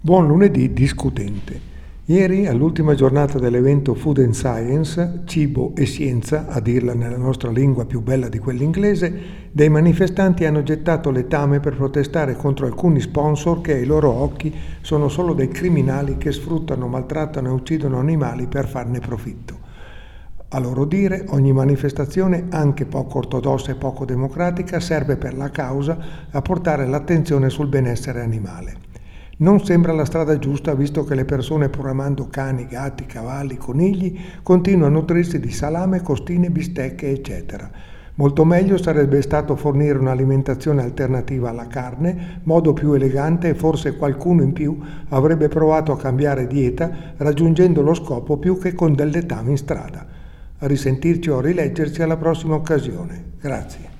Buon lunedì discutente. Ieri, all'ultima giornata dell'evento Food and Science, cibo e scienza, a dirla nella nostra lingua più bella di quella inglese, dei manifestanti hanno gettato letame per protestare contro alcuni sponsor che ai loro occhi sono solo dei criminali che sfruttano, maltrattano e uccidono animali per farne profitto. A loro dire, ogni manifestazione, anche poco ortodossa e poco democratica, serve per la causa a portare l'attenzione sul benessere animale. Non sembra la strada giusta, visto che le persone, pur amando cani, gatti, cavalli, conigli, continuano a nutrirsi di salame, costine, bistecche, eccetera. Molto meglio sarebbe stato fornire un'alimentazione alternativa alla carne, modo più elegante, e forse qualcuno in più avrebbe provato a cambiare dieta, raggiungendo lo scopo più che con del letame in strada. A risentirci o a rileggerci alla prossima occasione. Grazie.